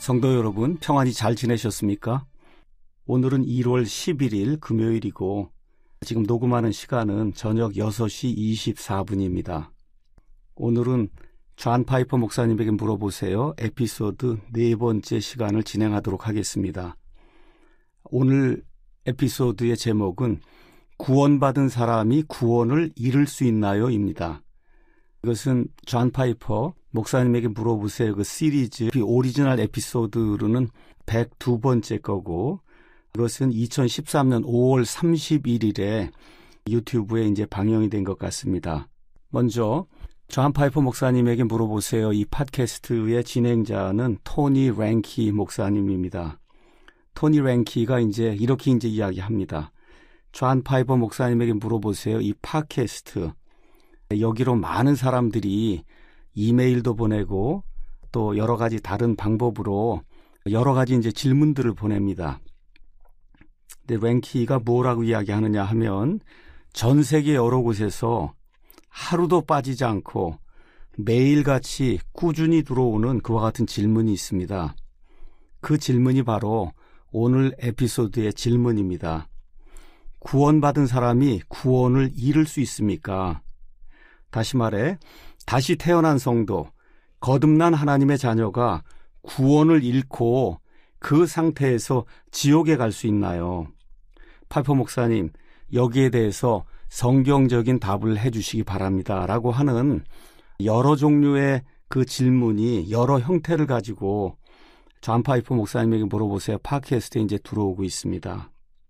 성도 여러분, 평안히 잘 지내셨습니까? 오늘은 1월 11일 금요일이고 지금 녹음하는 시간은 저녁 6시 24분입니다. 오늘은 존 파이퍼 목사님에게 물어보세요. 에피소드 4번째 시간을 진행하도록 하겠습니다. 오늘 에피소드의 제목은 구원받은 사람이 구원을 잃을 수 있나요? 입니다. 이것은 존 파이퍼 목사님에게 물어보세요. 그 시리즈 오리지널 에피소드로는 102번째 거고, 이것은 2013년 5월 31일에 유튜브에 이제 방영이 된 것 같습니다. 먼저 존 파이퍼 목사님에게 물어보세요. 이 팟캐스트의 진행자는 토니 랭키 목사님입니다. 토니 랭키가 이렇게 이야기합니다. 존 파이퍼 목사님에게 물어보세요. 이 팟캐스트, 여기로 많은 사람들이 이메일도 보내고 또 여러 가지 다른 방법으로 여러 가지 질문들을 보냅니다. 근데 랭키가 뭐라고 이야기하느냐 하면 전 세계 여러 곳에서 하루도 빠지지 않고 매일같이 꾸준히 들어오는 그와 같은 질문이 있습니다. 그 질문이 바로 오늘 에피소드의 질문입니다. 구원받은 사람이 구원을 잃을 수 있습니까? 다시 말해, 다시 태어난 성도, 거듭난 하나님의 자녀가 구원을 잃고 그 상태에서 지옥에 갈 수 있나요? 파이퍼 목사님, 여기에 대해서 성경적인 답을 해주시기 바랍니다. 라고 하는 여러 종류의 그 질문이 여러 형태를 가지고 존 파이퍼 목사님에게 물어보세요. 팟캐스트에 들어오고 있습니다.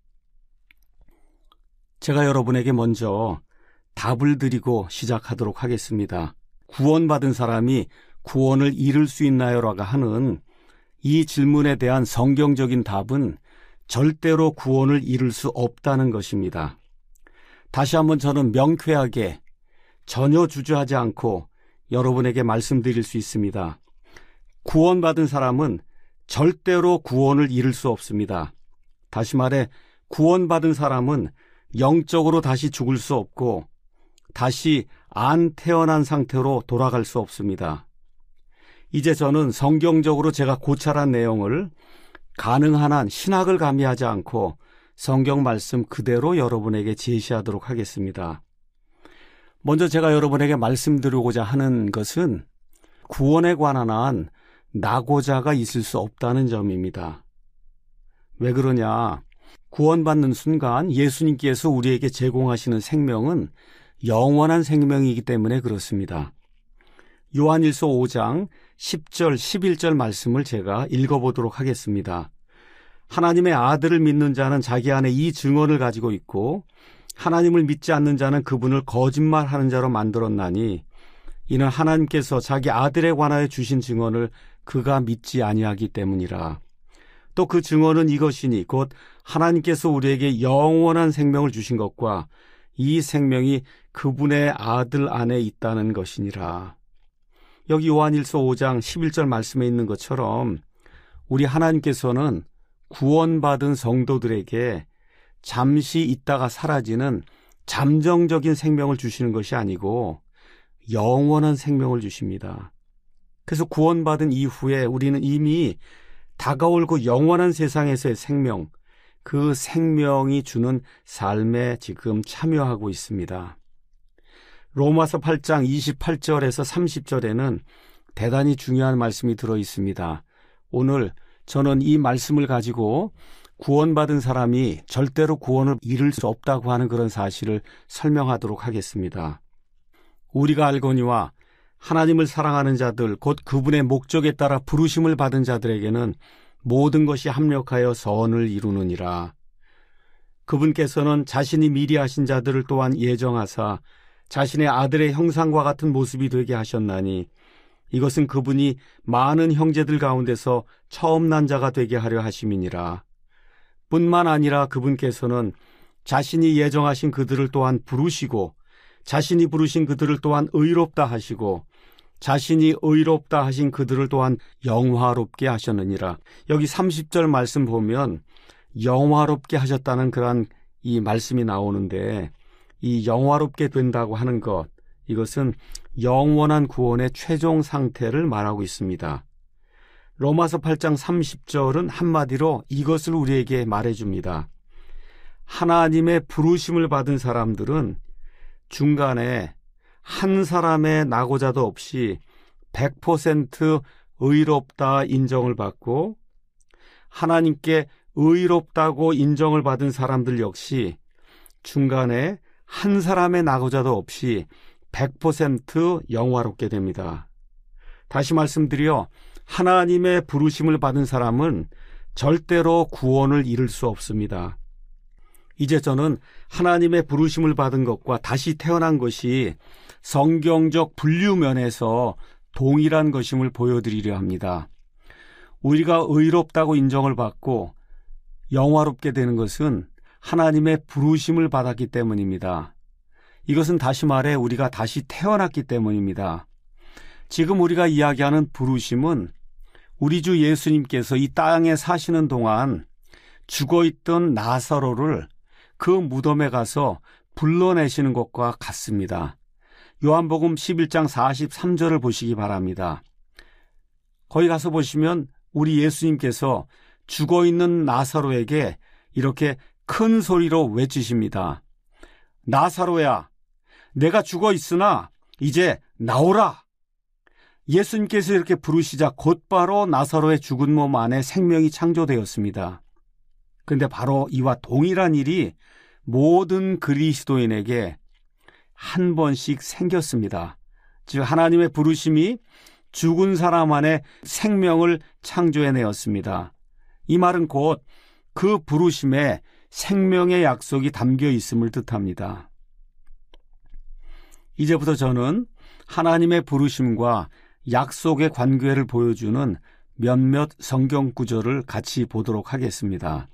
제가 여러분에게 먼저 답을 드리고 시작하도록 하겠습니다. 구원받은 사람이 구원을 잃을 수 있나요? 라고 하는 이 질문에 대한 성경적인 답은 절대로 구원을 잃을 수 없다는 것입니다. 다시 한번 저는 명쾌하게 전혀 주저하지 않고 여러분에게 말씀드릴 수 있습니다. 구원받은 사람은 절대로 구원을 잃을 수 없습니다. 다시 말해, 구원받은 사람은 영적으로 다시 죽을 수 없고 다시 안 태어난 상태로 돌아갈 수 없습니다. 이제 저는 성경적으로 제가 고찰한 내용을 가능한 한 신학을 가미하지 않고 성경 말씀 그대로 여러분에게 제시하도록 하겠습니다. 먼저 제가 여러분에게 말씀드리고자 하는 것은 구원에 관한 한 낙오자가 있을 수 없다는 점입니다. 왜 그러냐? 구원받는 순간 예수님께서 우리에게 제공하시는 생명은 영원한 생명이기 때문에 그렇습니다. 요한일서 5장 10절 11절 말씀을 제가 읽어보도록 하겠습니다. 하나님의 아들을 믿는 자는 자기 안에 이 증언을 가지고 있고 하나님을 믿지 않는 자는 그분을 거짓말하는 자로 만들었나니 이는 하나님께서 자기 아들에 관하여 주신 증언을 그가 믿지 아니하기 때문이라. 또 그 증언은 이것이니 곧 하나님께서 우리에게 영원한 생명을 주신 것과 이 생명이 그분의 아들 안에 있다는 것이니라. 여기 요한일서 5장 11절 말씀에 있는 것처럼 우리 하나님께서는 구원받은 성도들에게 잠시 있다가 사라지는 잠정적인 생명을 주시는 것이 아니고 영원한 생명을 주십니다. 그래서 구원받은 이후에 우리는 이미 다가올고 영원한 세상에서의 생명, 그 생명이 주는 삶에 지금 참여하고 있습니다. 로마서 8장 28절에서 30절에는 대단히 중요한 말씀이 들어 있습니다. 오늘 저는 이 말씀을 가지고 구원받은 사람이 절대로 구원을 잃을 수 없다고 하는 그런 사실을 설명하도록 하겠습니다. 우리가 알거니와 하나님을 사랑하는 자들, 곧 그분의 목적에 따라 부르심을 받은 자들에게는 모든 것이 합력하여 선을 이루느니라. 그분께서는 자신이 미리 하신 자들을 또한 예정하사 자신의 아들의 형상과 같은 모습이 되게 하셨나니 이것은 그분이 많은 형제들 가운데서 처음 난 자가 되게 하려 하심이니라. 뿐만 아니라 그분께서는 자신이 예정하신 그들을 또한 부르시고 자신이 부르신 그들을 또한 의롭다 하시고 자신이 의롭다 하신 그들을 또한 영화롭게 하셨느니라. 여기 30절 말씀 보면 영화롭게 하셨다는 그런 이 말씀이 나오는데 이 영화롭게 된다고 하는 것, 이것은 영원한 구원의 최종 상태를 말하고 있습니다. 로마서 8장 30절은 한마디로 이것을 우리에게 말해줍니다. 하나님의 부르심을 받은 사람들은 중간에 한 사람의 낙오자도 없이 100% 의롭다 인정을 받고, 하나님께 의롭다고 인정을 받은 사람들 역시 중간에 한 사람의 낙오자도 없이 100% 영화롭게 됩니다. 다시 말씀드려 하나님의 부르심을 받은 사람은 절대로 구원을 잃을 수 없습니다. 이제 저는 하나님의 부르심을 받은 것과 다시 태어난 것이 성경적 분류면에서 동일한 것임을 보여드리려 합니다. 우리가 의롭다고 인정을 받고 영화롭게 되는 것은 하나님의 부르심을 받았기 때문입니다. 이것은 다시 말해 우리가 다시 태어났기 때문입니다. 지금 우리가 이야기하는 부르심은 우리 주 예수님께서 이 땅에 사시는 동안 죽어있던 나사로를 그 무덤에 가서 불러내시는 것과 같습니다. 요한복음 11장 43절을 보시기 바랍니다. 거기 가서 보시면 우리 예수님께서 죽어있는 나사로에게 이렇게 큰 소리로 외치십니다. 나사로야, 내가 죽어있으나 이제 나오라. 예수님께서 이렇게 부르시자 곧바로 나사로의 죽은 몸 안에 생명이 창조되었습니다. 그런데 바로 이와 동일한 일이 모든 그리스도인에게 한 번씩 생겼습니다. 즉 하나님의 부르심이 죽은 사람 안에 생명을 창조해내었습니다. 이 말은 곧 그 부르심에 생명의 약속이 담겨 있음을 뜻합니다. 이제부터 저는 하나님의 부르심과 약속의 관계를 보여주는 몇몇 성경 구절을 같이 보도록 하겠습니다.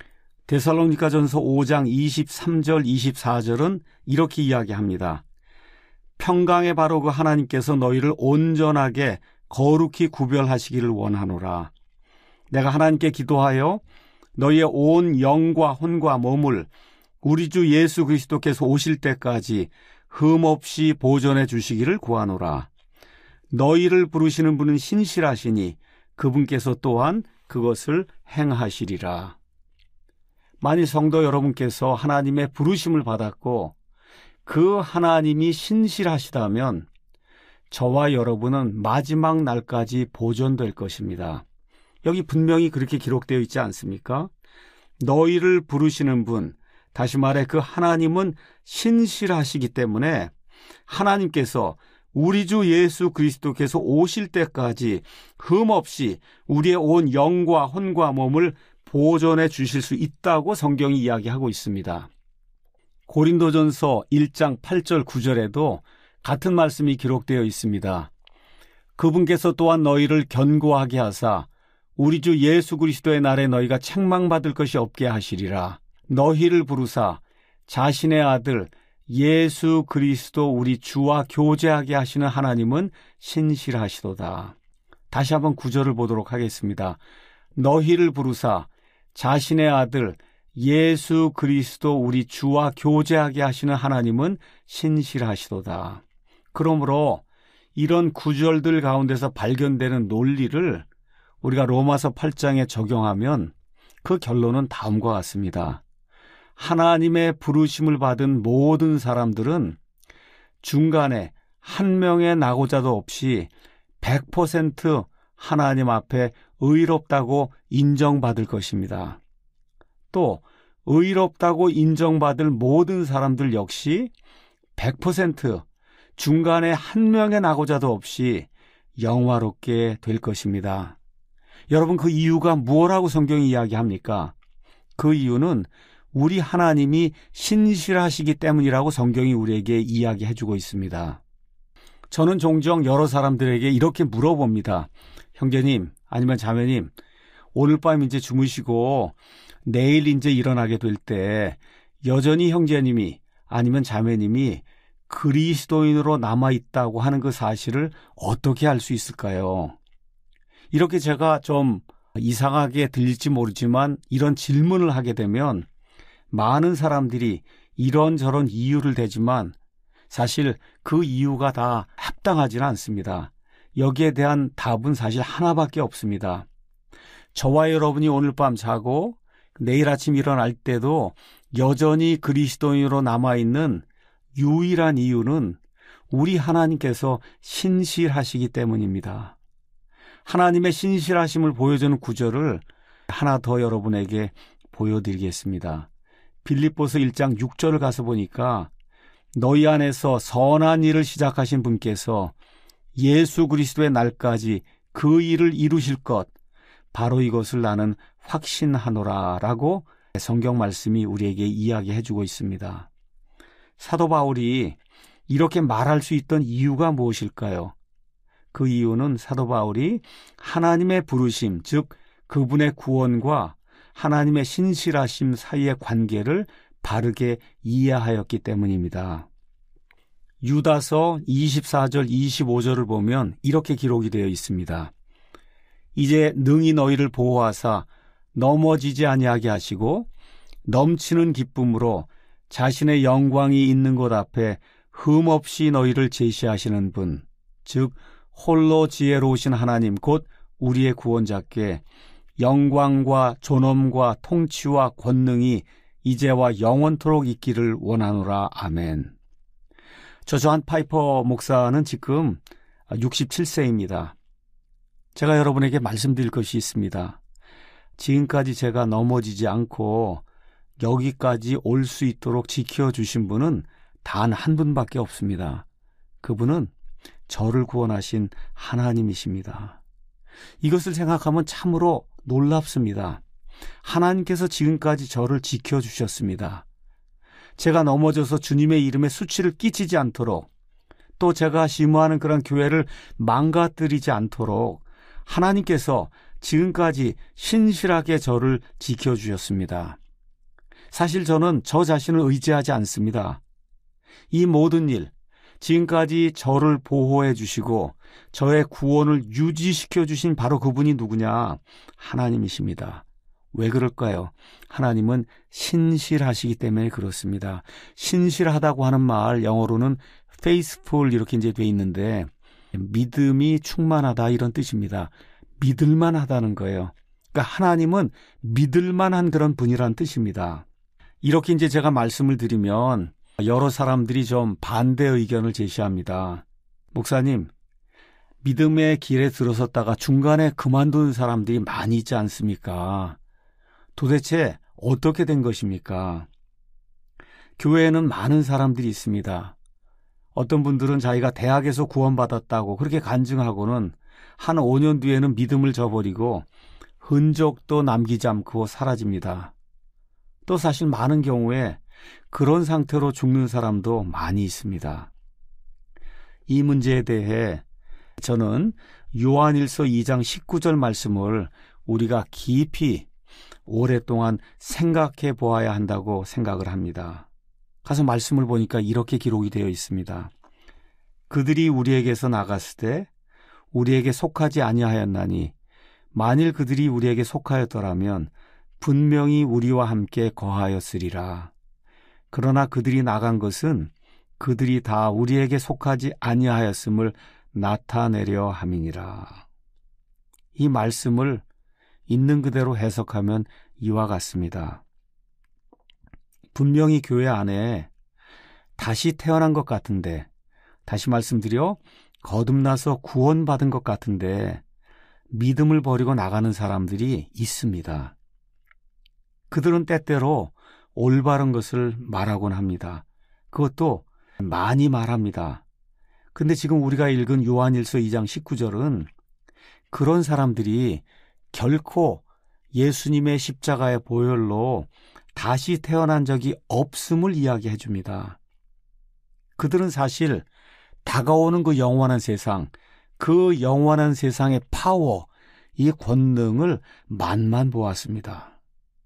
데살로니가전서 5장 23절 24절은 이렇게 이야기합니다. 평강의 바로 그 하나님께서 너희를 온전하게 거룩히 구별하시기를 원하노라. 내가 하나님께 기도하여 너희의 온 영과 혼과 몸을 우리 주 예수 그리스도께서 오실 때까지 흠없이 보존해 주시기를 구하노라. 너희를 부르시는 분은 신실하시니 그분께서 또한 그것을 행하시리라. 만일 성도 여러분께서 하나님의 부르심을 받았고 그 하나님이 신실하시다면 저와 여러분은 마지막 날까지 보존될 것입니다. 여기 분명히 그렇게 기록되어 있지 않습니까? 너희를 부르시는 분, 다시 말해 그 하나님은 신실하시기 때문에 하나님께서 우리 주 예수 그리스도께서 오실 때까지 흠없이 우리의 온 영과 혼과 몸을 보존해 주실 수 있다고 성경이 이야기하고 있습니다. 고린도전서 1장 8절 9절에도 같은 말씀이 기록되어 있습니다. 그분께서 또한 너희를 견고하게 하사 우리 주 예수 그리스도의 날에 너희가 책망받을 것이 없게 하시리라. 너희를 부르사 자신의 아들 예수 그리스도 우리 주와 교제하게 하시는 하나님은 신실하시도다. 다시 한번 구절을 보도록 하겠습니다. 너희를 부르사 자신의 아들 예수 그리스도 우리 주와 교제하게 하시는 하나님은 신실하시도다. 그러므로 이런 구절들 가운데서 발견되는 논리를 우리가 로마서 8장에 적용하면 그 결론은 다음과 같습니다. 하나님의 부르심을 받은 모든 사람들은 중간에 한 명의 낙오자도 없이 100% 하나님 앞에 의롭다고 인정받을 것입니다. 또 의롭다고 인정받을 모든 사람들 역시 100% 중간에 한 명의 낙오자도 없이 영화롭게 될 것입니다. 여러분, 그 이유가 무엇이라고 성경이 이야기합니까? 그 이유는 우리 하나님이 신실하시기 때문이라고 성경이 우리에게 이야기해주고 있습니다. 저는 종종 여러 사람들에게 이렇게 물어봅니다. 형제님 아니면 자매님, 오늘 밤 이제 주무시고 내일 이제 일어나게 될 때 여전히 형제님이 아니면 자매님이 그리스도인으로 남아있다고 하는 그 사실을 어떻게 알 수 있을까요? 이렇게 제가 좀 이상하게 들릴지 모르지만 이런 질문을 하게 되면 많은 사람들이 이런저런 이유를 대지만 사실 그 이유가 다 합당하지는 않습니다. 여기에 대한 답은 사실 하나밖에 없습니다. 저와 여러분이 오늘 밤 자고 내일 아침 일어날 때도 여전히 그리스도인으로 남아있는 유일한 이유는 우리 하나님께서 신실하시기 때문입니다. 하나님의 신실하심을 보여주는 구절을 하나 더 여러분에게 보여드리겠습니다. 빌립보서 1장 6절을 가서 보니까 너희 안에서 선한 일을 시작하신 분께서 예수 그리스도의 날까지 그 일을 이루실 것, 바로 이것을 나는 확신하노라 라고 성경 말씀이 우리에게 이야기해주고 있습니다. 사도 바울이 이렇게 말할 수 있던 이유가 무엇일까요? 그 이유는 사도 바울이 하나님의 부르심, 즉 그분의 구원과 하나님의 신실하심 사이의 관계를 바르게 이해하였기 때문입니다. 유다서 24절 25절을 보면 이렇게 기록이 되어 있습니다. 이제 능히 너희를 보호하사 넘어지지 아니하게 하시고 넘치는 기쁨으로 자신의 영광이 있는 곳 앞에 흠없이 너희를 제시하시는 분, 즉 홀로 지혜로우신 하나님 곧 우리의 구원자께 영광과 존엄과 통치와 권능이 이제와 영원토록 있기를 원하노라. 아멘. 저 존 파이퍼 목사는 지금 67세입니다. 제가 여러분에게 말씀드릴 것이 있습니다. 지금까지 제가 넘어지지 않고 여기까지 올 수 있도록 지켜주신 분은 단 한 분밖에 없습니다. 그분은 저를 구원하신 하나님이십니다. 이것을 생각하면 참으로 놀랍습니다. 하나님께서 지금까지 저를 지켜주셨습니다. 제가 넘어져서 주님의 이름에 수치를 끼치지 않도록, 또 제가 심호하는 그런 교회를 망가뜨리지 않도록 하나님께서 지금까지 신실하게 저를 지켜주셨습니다. 사실 저는 저 자신을 의지하지 않습니다. 이 모든 일, 지금까지 저를 보호해 주시고 저의 구원을 유지시켜 주신 바로 그분이 누구냐? 하나님이십니다. 왜 그럴까요? 하나님은 신실하시기 때문에 그렇습니다. 신실하다고 하는 말, 영어로는 faithful 이렇게 이제 돼 있는데 믿음이 충만하다 이런 뜻입니다. 믿을만하다는 거예요. 그러니까 하나님은 믿을만한 그런 분이란 뜻입니다. 이렇게 이제 제가 말씀을 드리면 여러 사람들이 좀 반대 의견을 제시합니다. 목사님, 믿음의 길에 들어섰다가 중간에 그만두는 사람들이 많이 있지 않습니까? 도대체 어떻게 된 것입니까? 교회에는 많은 사람들이 있습니다. 어떤 분들은 자기가 대학에서 구원받았다고 그렇게 간증하고는 한 5년 뒤에는 믿음을 저버리고 흔적도 남기지 않고 사라집니다. 또 사실 많은 경우에 그런 상태로 죽는 사람도 많이 있습니다. 이 문제에 대해 저는 요한일서 2장 19절 말씀을 우리가 깊이 오랫동안 생각해 보아야 한다고 생각을 합니다. 가서 말씀을 보니까 이렇게 기록이 되어 있습니다. 그들이 우리에게서 나갔을 때 우리에게 속하지 아니하였나니 만일 그들이 우리에게 속하였더라면 분명히 우리와 함께 거하였으리라. 그러나 그들이 나간 것은 그들이 다 우리에게 속하지 아니하였음을 나타내려 함이니라. 이 말씀을 있는 그대로 해석하면 이와 같습니다. 분명히 교회 안에 다시 태어난 것 같은데, 다시 말씀드려 거듭나서 구원받은 것 같은데 믿음을 버리고 나가는 사람들이 있습니다. 그들은 때때로 올바른 것을 말하곤 합니다. 그것도 많이 말합니다. 근데 지금 우리가 읽은 요한일서 2장 19절은 그런 사람들이 결코 예수님의 십자가의 보혈로 다시 태어난 적이 없음을 이야기해 줍니다. 그들은 사실 다가오는 그 영원한 세상, 그 영원한 세상의 파워, 이 권능을 맛만 보았습니다.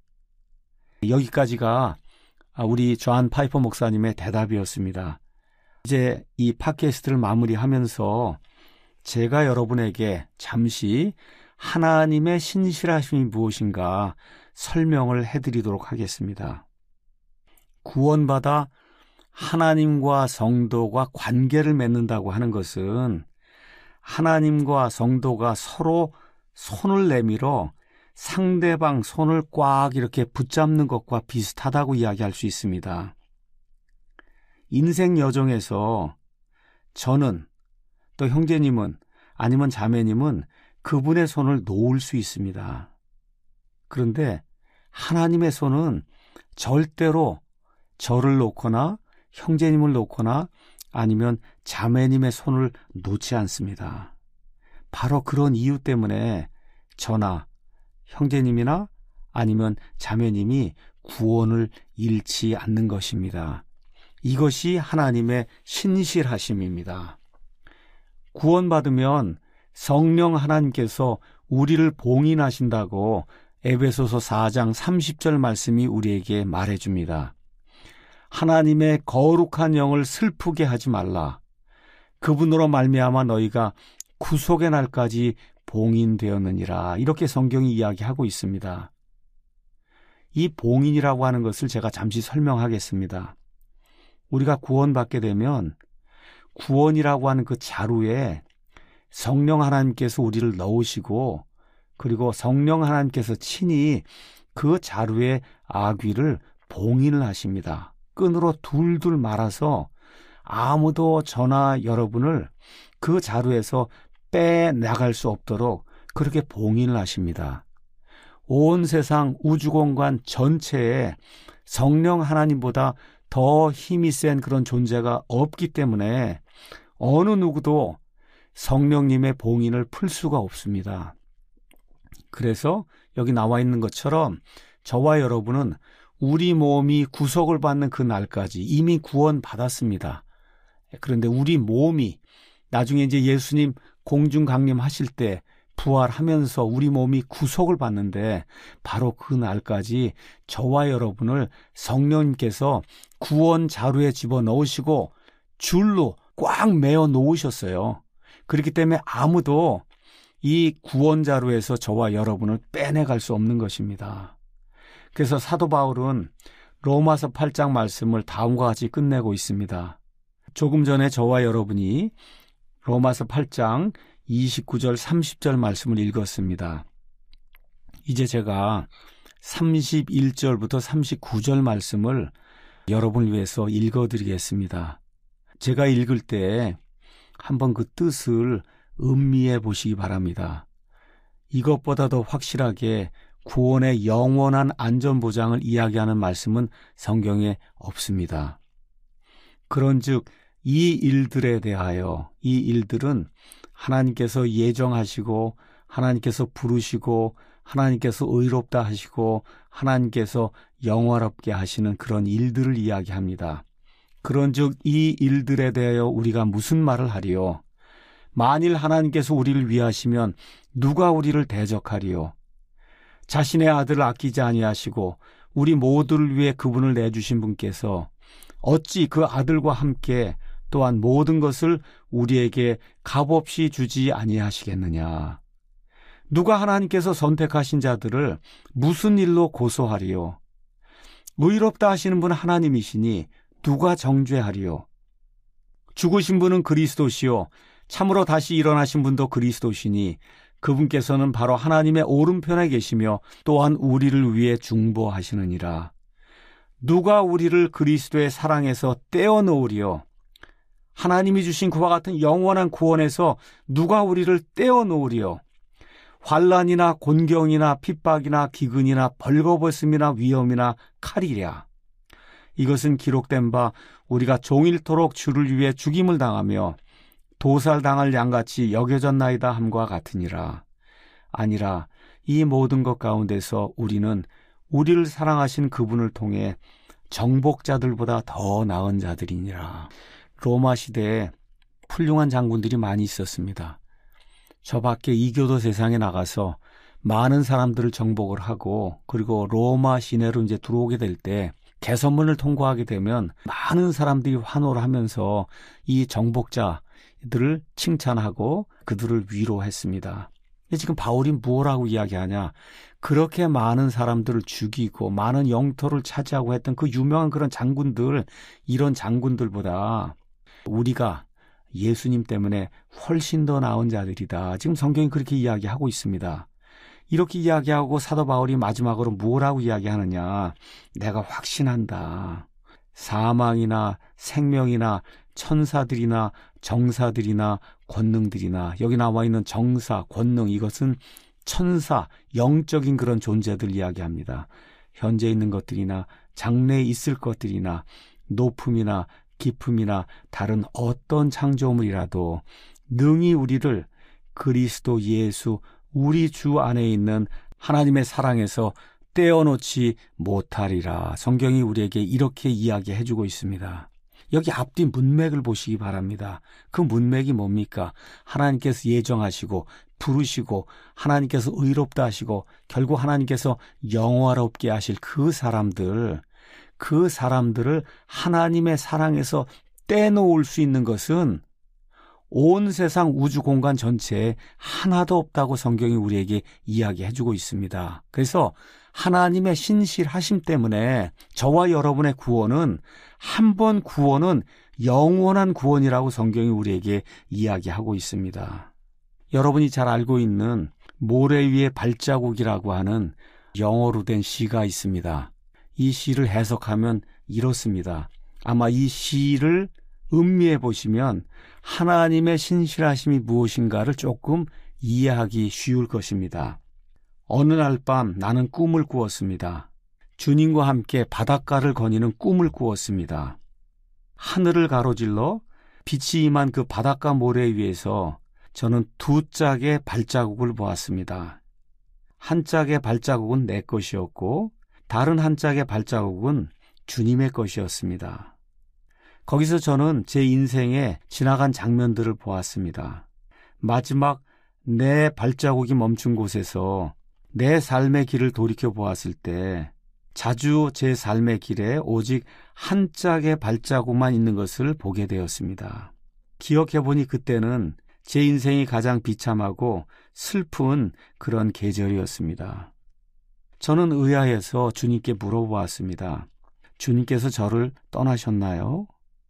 여기까지가 우리 존 파이퍼 목사님의 대답이었습니다. 이제 이 팟캐스트를 마무리하면서 제가 여러분에게 잠시 하나님의 신실하심이 무엇인가 설명을 해드리도록 하겠습니다. 구원받아 하나님과 성도가 관계를 맺는다고 하는 것은 하나님과 성도가 서로 손을 내밀어 상대방 손을 꽉 이렇게 붙잡는 것과 비슷하다고 이야기할 수 있습니다. 인생 여정에서 저는, 또 형제님은, 아니면 자매님은 그분의 손을 놓을 수 있습니다. 그런데 하나님의 손은 절대로 저를 놓거나 형제님을 놓거나 아니면 자매님의 손을 놓지 않습니다. 바로 그런 이유 때문에 저나 형제님이나 아니면 자매님이 구원을 잃지 않는 것입니다. 이것이 하나님의 신실하심입니다. 구원받으면 성령 하나님께서 우리를 봉인하신다고 에베소서 4장 30절 말씀이 우리에게 말해줍니다. 하나님의 거룩한 영을 슬프게 하지 말라. 그분으로 말미암아 너희가 구속의 날까지 봉인되었느니라. 이렇게 성경이 이야기하고 있습니다. 이 봉인이라고 하는 것을 제가 잠시 설명하겠습니다. 우리가 구원받게 되면 구원이라고 하는 그 자루에 성령 하나님께서 우리를 넣으시고 그리고 성령 하나님께서 친히 그 자루의 아귀를 봉인을 하십니다. 끈으로 둘둘 말아서 아무도 저나 여러분을 그 자루에서 빼나갈 수 없도록 그렇게 봉인을 하십니다. 온 세상 우주공간 전체에 성령 하나님보다 더 힘이 센 그런 존재가 없기 때문에 어느 누구도 성령님의 봉인을 풀 수가 없습니다. 그래서 여기 나와 있는 것처럼 저와 여러분은 우리 몸이 구속을 받는 그 날까지 이미 구원받았습니다. 그런데 우리 몸이 나중에 이제 예수님 공중 강림하실 때 부활하면서 우리 몸이 구속을 받는데 바로 그 날까지 저와 여러분을 성령님께서 구원 자루에 집어넣으시고 줄로 꽉 매어 놓으셨어요. 그렇기 때문에 아무도 이 구원 자루에서 저와 여러분을 빼내갈 수 없는 것입니다. 그래서 사도 바울은 로마서 8장 말씀을 다음과 같이 끝내고 있습니다. 조금 전에 저와 여러분이 로마서 8장 29절 30절 말씀을 읽었습니다. 이제 제가 31절부터 39절 말씀을 여러분을 위해서 읽어드리겠습니다. 제가 읽을 때 한번 그 뜻을 음미해 보시기 바랍니다. 이것보다도 확실하게 구원의 영원한 안전보장을 이야기하는 말씀은 성경에 없습니다. 그런즉 이 일들에 대하여 이 일들은 하나님께서 예정하시고 하나님께서 부르시고 하나님께서 의롭다 하시고 하나님께서 영화롭게 하시는 그런 일들을 이야기합니다. 그런즉 이 일들에 대하여 우리가 무슨 말을 하리요? 만일 하나님께서 우리를 위하시면 누가 우리를 대적하리요? 자신의 아들을 아끼지 아니하시고 우리 모두를 위해 그분을 내주신 분께서 어찌 그 아들과 함께 또한 모든 것을 우리에게 값없이 주지 아니하시겠느냐? 누가 하나님께서 선택하신 자들을 무슨 일로 고소하리요? 의롭다 하시는 분은 하나님이시니 누가 정죄하리요? 죽으신 분은 그리스도시요 참으로 다시 일어나신 분도 그리스도시니 그분께서는 바로 하나님의 오른편에 계시며 또한 우리를 위해 중보하시느니라. 누가 우리를 그리스도의 사랑에서 떼어놓으리요? 하나님이 주신 그와 같은 영원한 구원에서 누가 우리를 떼어놓으리요? 환난이나 곤경이나 핍박이나 기근이나 벌거벗음이나 위험이나 칼이랴. 이것은 기록된 바 우리가 종일토록 주를 위해 죽임을 당하며 도살당할 양같이 여겨졌나이다 함과 같으니라. 아니라 이 모든 것 가운데서 우리는 우리를 사랑하신 그분을 통해 정복자들보다 더 나은 자들이니라. 로마 시대에 훌륭한 장군들이 많이 있었습니다. 저 밖에 이교도 세상에 나가서 많은 사람들을 정복을 하고 그리고 로마 시내로 이제 들어오게 될 때 개선문을 통과하게 되면 많은 사람들이 환호를 하면서 이 정복자들을 칭찬하고 그들을 위로했습니다. 지금 바울이 무엇라고 이야기하냐? 그렇게 많은 사람들을 죽이고 많은 영토를 차지하고 했던 그 유명한 그런 장군들, 이런 장군들보다 우리가 예수님 때문에 훨씬 더 나은 자들이다. 지금 성경이 그렇게 이야기하고 있습니다. 이렇게 이야기하고 사도 바울이 마지막으로 뭐라고 이야기하느냐. 내가 확신한다. 사망이나 생명이나 천사들이나 정사들이나 권능들이나, 여기 나와 있는 정사, 권능, 이것은 천사, 영적인 그런 존재들 이야기합니다. 현재 있는 것들이나 장래에 있을 것들이나 높음이나 깊음이나 다른 어떤 창조물이라도 능히 우리를 그리스도 예수 우리 주 안에 있는 하나님의 사랑에서 떼어놓지 못하리라. 성경이 우리에게 이렇게 이야기해주고 있습니다. 여기 앞뒤 문맥을 보시기 바랍니다. 그 문맥이 뭡니까? 하나님께서 예정하시고 부르시고 하나님께서 의롭다 하시고 결국 하나님께서 영화롭게 하실 그 사람들을 하나님의 사랑에서 떼놓을 수 있는 것은 온 세상 우주 공간 전체에 하나도 없다고 성경이 우리에게 이야기해주고 있습니다. 그래서 하나님의 신실하심 때문에 저와 여러분의 구원은, 한 번 구원은 영원한 구원이라고 성경이 우리에게 이야기하고 있습니다. 여러분이 잘 알고 있는 모래 위의 발자국이라고 하는 영어로 된 시가 있습니다. 이 시를 해석하면 이렇습니다. 아마 이 시를 음미해 보시면 하나님의 신실하심이 무엇인가를 조금 이해하기 쉬울 것입니다. 어느 날 밤 나는 꿈을 꾸었습니다. 주님과 함께 바닷가를 거니는 꿈을 꾸었습니다. 하늘을 가로질러 빛이 임한 그 바닷가 모래 위에서 저는 두 짝의 발자국을 보았습니다. 한 짝의 발자국은 내 것이었고 다른 한 짝의 발자국은 주님의 것이었습니다. 거기서 저는 제 인생에 지나간 장면들을 보았습니다. 마지막 내 발자국이 멈춘 곳에서 내 삶의 길을 돌이켜 보았을 때 자주 제 삶의 길에 오직 한 짝의 발자국만 있는 것을 보게 되었습니다. 기억해보니 그때는 제 인생이 가장 비참하고 슬픈 그런 계절이었습니다. 저는 의아해서 주님께 물어보았습니다. 주님께서 저를 떠나셨나요?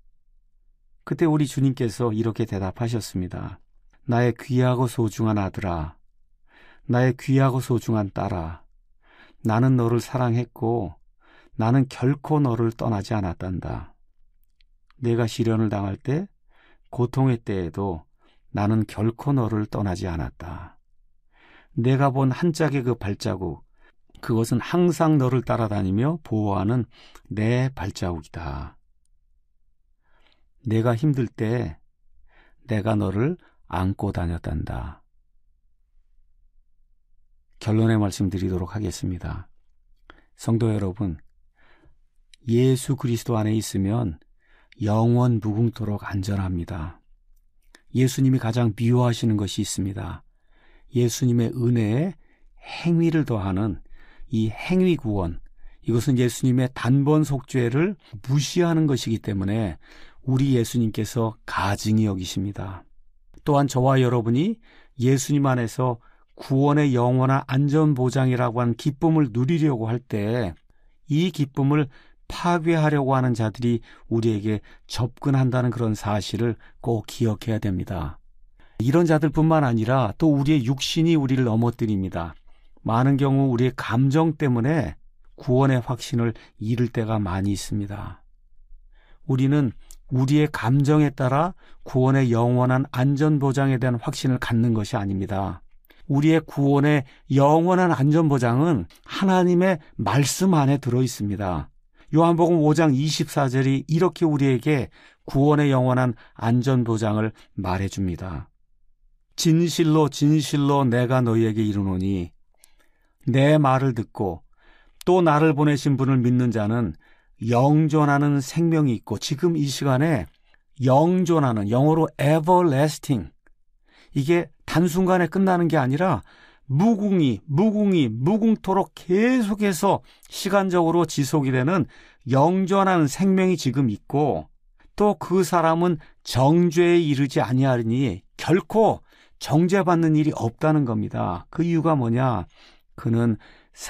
그때 우리 주님께서 이렇게 대답하셨습니다. 나의 귀하고 소중한 아들아, 나의 귀하고 소중한 딸아, 나는 너를 사랑했고 나는 결코 너를 떠나지 않았단다. 내가 시련을 당할 때, 고통의 때에도 나는 결코 너를 떠나지 않았다. 내가 본 한 짝의 그 발자국, 그것은 항상 너를 따라다니며 보호하는 내 발자국이다. 내가 힘들 때 내가 너를 안고 다녔단다. 결론의 말씀 드리도록 하겠습니다. 성도 여러분, 예수 그리스도 안에 있으면 영원 무궁토록 안전합니다. 예수님이 가장 미워하시는 것이 있습니다. 예수님의 은혜에 행위를 더하는 이 행위 구원, 이것은 예수님의 단번 속죄를 무시하는 것이기 때문에 우리 예수님께서 가증히 여기십니다. 또한 저와 여러분이 예수님 안에서 구원의 영원한 안전보장이라고 하는 기쁨을 누리려고 할 때 이 기쁨을 파괴하려고 하는 자들이 우리에게 접근한다는 그런 사실을 꼭 기억해야 됩니다. 이런 자들뿐만 아니라 또 우리의 육신이 우리를 넘어뜨립니다. 많은 경우 우리의 감정 때문에 구원의 확신을 잃을 때가 많이 있습니다. 우리는 우리의 감정에 따라 구원의 영원한 안전보장에 대한 확신을 갖는 것이 아닙니다. 우리의 구원의 영원한 안전보장은 하나님의 말씀 안에 들어 있습니다. 요한복음 5장 24절이 이렇게 우리에게 구원의 영원한 안전보장을 말해줍니다. 진실로 진실로 내가 너희에게 이르노니 내 말을 듣고 또 나를 보내신 분을 믿는 자는 영존하는 생명이 있고, 지금 이 시간에 영존하는, 영어로 everlasting, 이게 단순간에 끝나는 게 아니라 무궁토록 계속해서 시간적으로 지속이 되는 영존하는 생명이 지금 있고, 또 그 사람은 정죄에 이르지 아니하리니 결코 정죄받는 일이 없다는 겁니다. 그 이유가 뭐냐? 그는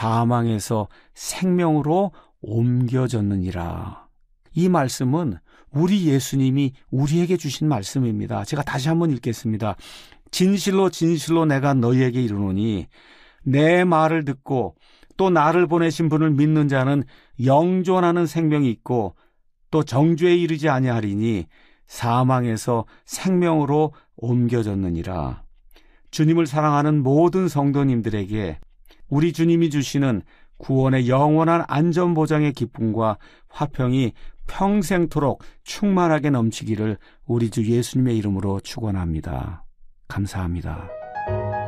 사망에서 생명으로 옮겨졌느니라. 이 말씀은 우리 예수님이 우리에게 주신 말씀입니다. 제가 다시 한번 읽겠습니다. 진실로 진실로 내가 너희에게 이르노니 내 말을 듣고 또 나를 보내신 분을 믿는 자는 영존하는 생명이 있고 또 정죄에 이르지 아니하리니 사망에서 생명으로 옮겨졌느니라. 주님을 사랑하는 모든 성도님들에게 우리 주님이 주시는 구원의 영원한 안전보장의 기쁨과 화평이 평생토록 충만하게 넘치기를 우리 주 예수님의 이름으로 축원합니다. 감사합니다.